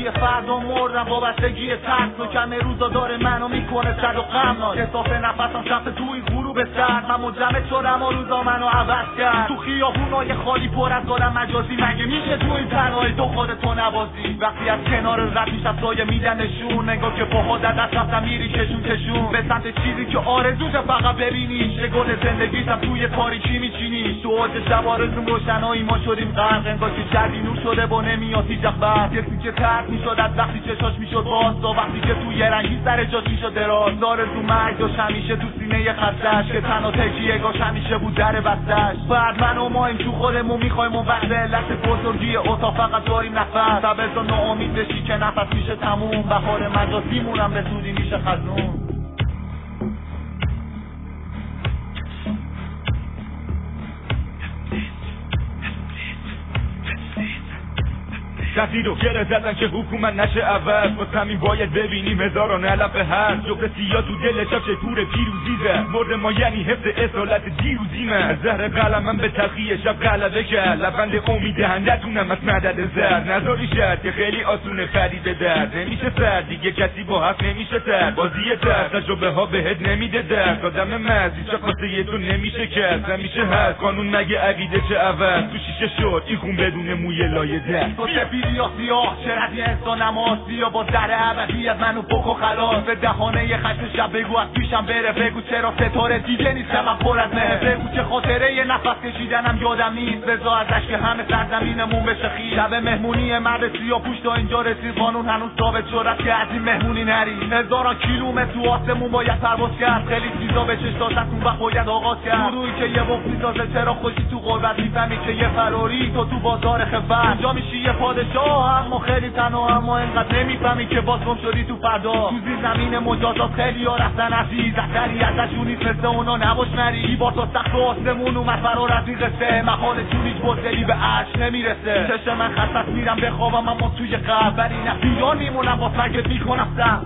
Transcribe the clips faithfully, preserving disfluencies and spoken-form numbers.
زندگی فردا مردم وابستگی ترس و کم روزا داره منو میکنه صد و غمناک احساس نفسم شفت توی غروب سرد من مجمد شدم و روزا منو عوض کرد تو خیابونای خالی پر از آدم مجازی مگه میشه تو این تنهایی تو خودتو نبازی وقتی از کنار رد میش از سایه میدن نشون نگاه که پاها در دست رفتم میری کشون کشون به سمت چیزی که آرزوشه فقط ببینیش یه گل زندگیتم توی تاریکی میچینیش تو اوج شب آرزوم روشنایی ما شدیم غرق انگار که شبی نور شده با نمیاد هیچ وقت کسی که ترک میشد از وقتی چشاش میشد باز تا وقتی که توی رنگی سر جاش میشد دراز آرزو مرگ داشت همیشه تو سینه خستش که تنها تکیه گاش همیشه بود در بستش بعد من و ما این تو خودمون میخوایم اون وقت علت بزرگی اتاق فقط داریم نفس تبزا ناامید بشی که نفس میشه تموم بهار مجازیمونم به سودی میشه خزون شفید و گره زدن که حکومت نشه عوض باز همین باید ببینیم هزاران علف هست جغد سیاه تو دل شب شکور پیروزی زد مرد ما یعنی حفظ اصالت دیروزی من زهر قلمم به تلخی شب غلبه کرد لبند امید دهندتونم از مدد زد نذاری شد که خیلی آسونه فرید درد نمیشه سر دیگه کسی با حق نمیشه تر بازی تر تجربه ها بهت نمیده درد آدم مرزی چه خواسته یه تو نمیشه کرد نمیشه هست قانون مگه عقیده چه عوض تو شیشه شد این خون بدون موی لایه در سیاه سیاه چرا یه انسان نماسی یا با در ابدی از منو بکو خلاص به دهانه یه خشم شب بگو از پیشم بره بگو چرا ستاره دیگه نیستم من پر از مهر بگو چه خاطره یه نفس کشیدنم یادم نیست بذار ازش که همه سرزمینمون بشه خیز شب مهمونی مرد سیاه پوش تا اینجا رسید قانون هنوز ثابت شد که از این مهمونی نری هزاران کیلومتر تو آسمون باید پرواز کرد خیلی چیزا به چش داشت اون وقت باید آغاز کرد گروهی که یه وقت میسازه چرا خوشی تو غربت میفهمی که یه فراری تو تو بازار خفت اینجا میشی یه پادشاه اما خیلی تنها اما اینقدر نمیفهمی که باز گم شدی تو فردا تو زیر زمین مجازات خیلی ها رفتن عزیز اثری ازشون نیست مثل اونا نباش نری با تو سخت و آسمون اومد فرار از این قصه محالشون هیچ بزدلی به عرش نمیرسه چشم من خستت میرم بخوابم اما توی قبر ولی نه بیان میمونم با سرگت میکنم سر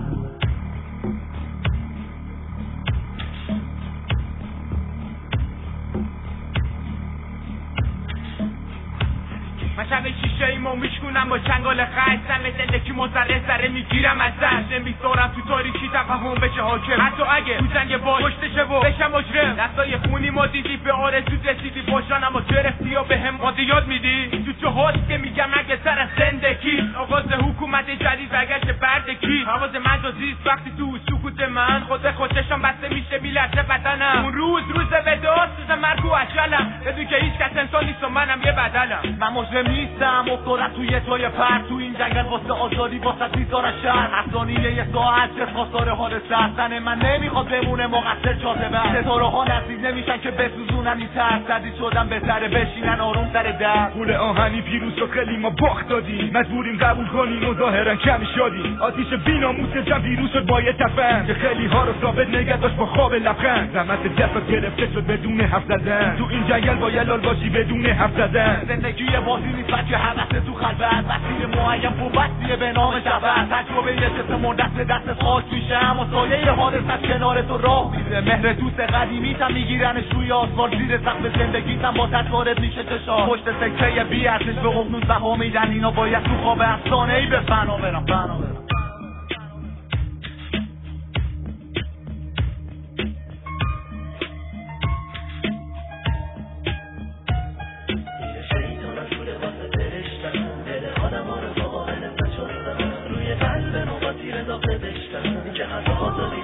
من شب شیشه ایمو میشکنم با چنگال خش سن زندگی مزره سره میگیرم از دست نمیذارم تو تاریکی تفاهم بشه حاکم حتی اگه تو جنگ باش کشته و بشم مجرم دستای خونی ما دیدی به آرزو رسیدی باشن اما گرفتی یا به هم قاضی یاد میدی تو چه هست که میگم اگه سر زندگی آغاز حکومت جدید برگشت بردگی حواظ مجازیست وقتی تو سکوت من خود خودشم بسته میشه میلرزه بدنم اون روز روز وداست روز مرگ و اجلم بدون که هیچ کس انسان نیست و منم یه بدنم من مجرم نیستم افتادم توی توی پر تو این جنگل واسه آزادی واسه بیزار شهر افسانیه یه ساعت چه خواستار حادثه هستن من نمیخواد بمونه مقصر جاذبه ستاره ها نزدیک نمیشن که بسوزونن این ترس زدی شدن بهتره بشینن آروم سر در پول آهنی پیروز و خیلی ما باخت دادیم مجبوریم قبول کنیم و ظاهرا کمی شادیم آتیش بیناموس جمع ویروس شد با یه تفن که خیلی ها رو ثابت نگه داشت با خواب لبخند زحمت دست گرفته شد بدون حرف زدن تو این جنگل باید لال باشی بدون حرف زدن زندگی بازی نیست که حوث تو خلوت مسیر معین بوبستیه به نام شبت تجربه یه جسم دست به دست خاک میشه اما سایه حادث از کنار تو راه میره مهر دوست قدیمیتم میگیرنش روی آسفالت زیر سقف زندگیتم با تجارت میشه چشار پشت سکه بی ارزش به ققنوس بها میدن اینا باید تو خواب افسانه‌ای به فنا برم فنا برم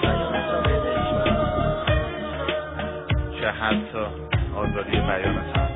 که حتی آزادی بیان